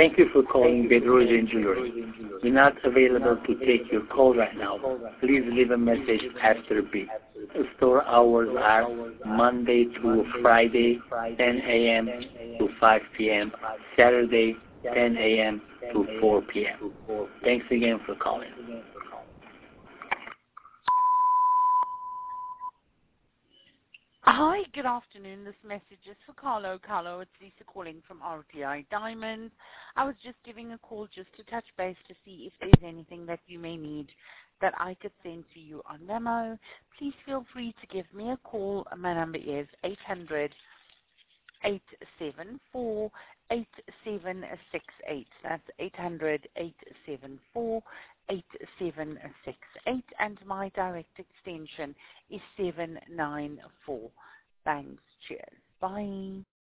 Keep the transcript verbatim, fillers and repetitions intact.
Thank you for calling Bedrosian Jewelry. We're not available to take your call right now. Please leave a message after the beep. Store hours are Monday to Friday, ten a.m. to five p.m., Saturday, ten a.m. to four p.m. Thanks again for calling. Hi, good afternoon. This message is for Carlo. Carlo, it's Lisa calling from R T I Diamonds. I was just giving a call just to touch base to see if there's anything that you may need that I could send to you on memo. Please feel free to give me a call. My number is eight hundred, eight seven four, eight seven six eight. That's eight hundred, eight seven four, eight seven six eight, and my direct extension is seven nine four. Thanks. Cheers. Bye.